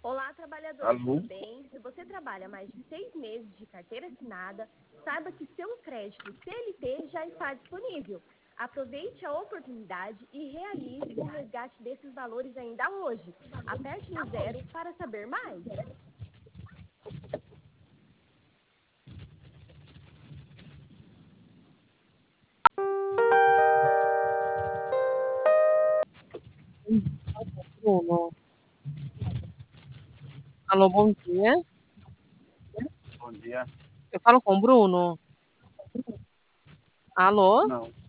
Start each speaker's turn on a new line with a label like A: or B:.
A: Olá, trabalhador,
B: Alô?
A: tudo bem? Se você trabalha mais de 6 meses de carteira assinada, saiba que seu crédito CLT já está disponível. Aproveite a oportunidade e realize o resgate desses valores ainda hoje. Aperte no 0 para saber mais.
C: Bruno. Alô, bom dia.
B: Bom dia.
C: Eu falo com o Bruno? Alô?
B: Não.